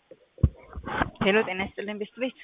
ሄሎ ጤና ይስጥልኝ ቤስት ቤት።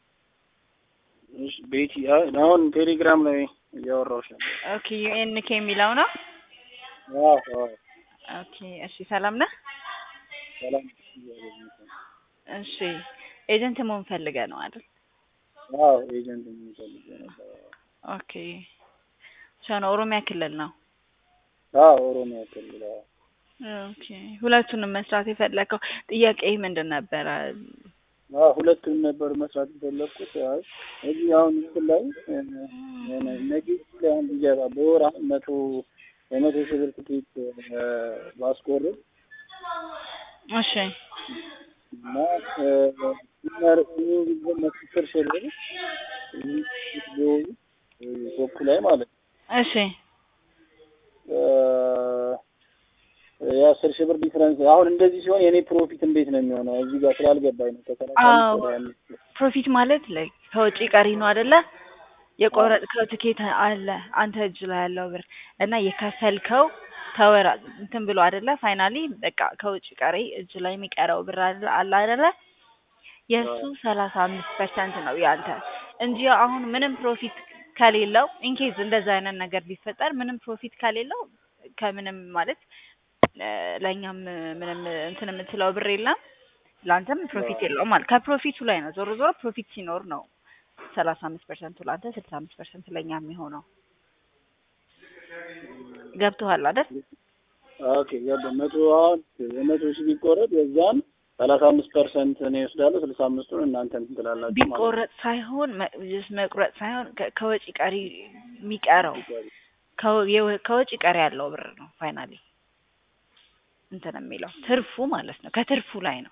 እሺ ቤቲ አሁን ቴሌግራም ላይ እያወራሁሽ ነው። ኦኬ ዩኤንኬ የሚለው ነው። አዎ ኦኬ እሺ ሰላም ነህ? ሰላም። እሺ ኤጀንት መሆን ፈልገህ ነው አይደል? አዎ ኤጀንት መሆን ፈልገህ ነበር። ኦኬ ሻና ኦሮሚያ ክልል ነው። አዎ ኦሮሚያ ክልል። ኦኬ ሁለቱንም መስራት የፈለከው ጥያቄ ምንድን ነበረ? ሁለቱም ነበር መስራት የፈለኩት። እዚህ አሁን እንትን ላይ ነጊት ላይ አንድ ይገባ በወር 100 ሺህ ብር ትኬት ባስቆርጥ እሺ እና መስክር ሸለል ቶፕ ላይ ማለት እሺ የ10 ሺህ ብር ዲፈረንስ አሁን እንደዚህ ሲሆን የኔ ፕሮፊት እንዴት ነው የሚሆነው? እዚህ ጋር ስላልገባኝ ነው። ፕሮፊት ማለት ላይ ከውጪ ቀሪ ነው አይደለ? የቆረጥከው ትኬት አለ አንተ እጅ ላይ ያለው ብር እና የከፈልከው ከወራ እንትን ብሎ አይደለ? ፋይናሊ በቃ ከውጪ ቀሪ እጅ ላይ የሚቀረው ብር አለ አይደለ? የሱ 35% ነው ያንተ እንጂ አሁን ምንም ፕሮፊት ከሌለው ኢንኬዝ እንደዛ አይነት ነገር ቢፈጠር ምንም ፕሮፊት ከሌለው ከምንም ማለት ለኛም ምንም እንትን የምትለው ብር የለም ላንተም ፕሮፊት የለውም ማለት ከፕሮፊቱ ላይ ነው። ዞሮ ዞሮ ፕሮፊት ሲኖር ነው 35% ላንተ 65% ለኛ የሚሆነው። ገብቶሃል አይደል? ኦኬ ገባኝ። 100 ሺህ ቢቆረጥ የዛን 35% እኔ እወስዳለሁ 65ቱን እናንተ እንትን ትላላችሁ ማለት ነው። ቢቆረጥ ሳይሆን መቁረጥ ሳይሆን ከወጪ ቀሪ የሚቀረው ከወጪ ቀሪ ያለው ብር ነው ፋይናሊ እንትን የሚለው ትርፉ ማለት ነው። ከትርፉ ላይ ነው።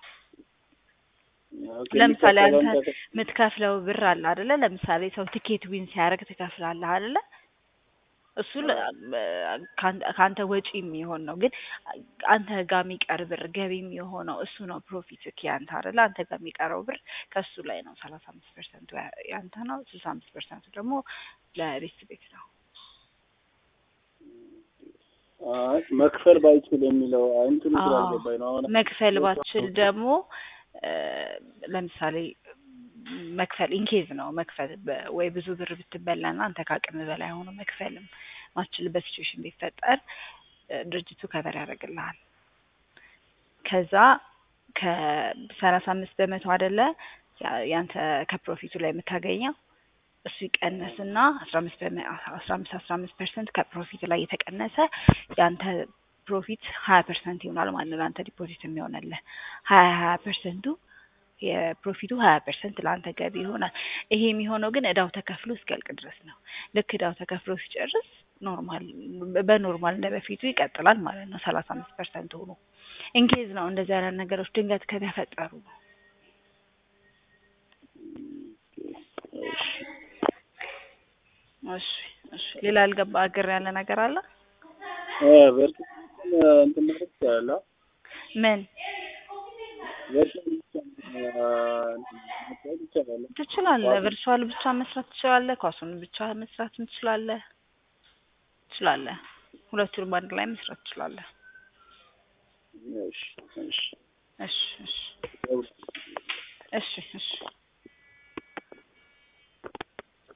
ለምሳሌ አንተ የምትከፍለው ብር አለ አይደለ? ለምሳሌ ሰው ቲኬት ዊን ሲያደርግ ትከፍላለህ አይደለ? እሱ ካንተ ወጪ የሚሆን ነው። ግን አንተ ጋር የሚቀር ብር ገቢ የሚሆነው እሱ ነው ፕሮፊት ያንተ አይደለ? አንተ ጋር የሚቀረው ብር ከሱ ላይ ነው 35% ያንተ ነው። 65% ደግሞ ለቤት ቤት ነው። መክፈል ባይችል የሚለው እንትን ስላልገባኝ ነው። አሁን መክፈል ባችል ደግሞ ለምሳሌ መክፈል ኢንኬዝ ነው መክፈል ወይ ብዙ ብር ብትበላና አንተ ካቅም በላይ ሆኖ መክፈልም ማችልበት ሲቹዌሽን ቢፈጠር ድርጅቱ ከበር ያደርግልሃል። ከዛ ከ35% አይደለ ያንተ ከፕሮፊቱ ላይ የምታገኘው እሱ ይቀነስና 15% ከፕሮፊት ላይ የተቀነሰ ያንተ ፕሮፊት 20% ይሆናል ማለት ነው። አንተ ዲፖዚት የሚሆነልህ 20% የፕሮፊቱ 20% ለአንተ ገቢ ይሆናል። ይሄ የሚሆነው ግን እዳው ተከፍሎ እስኪያልቅ ድረስ ነው። ልክ እዳው ተከፍሎ ሲጨርስ በኖርማል እንደበፊቱ ይቀጥላል ማለት ነው 35% ሆኖ። ኢንኬዝ ነው እንደዚህ አይነት ነገሮች ድንገት ከተፈጠሩ ነው። እሺ ሌላ ያልገባ አገር ያለ ነገር አለ? በርቱ እንትን ማለት ይችላል። ምን ትችላለህ? ቨርቹዋል ብቻ መስራት ትችላለህ። ኳሱን ብቻ መስራት ትችላለህ። ሁለቱንም አንድ ላይ መስራት ትችላለህ። እሺ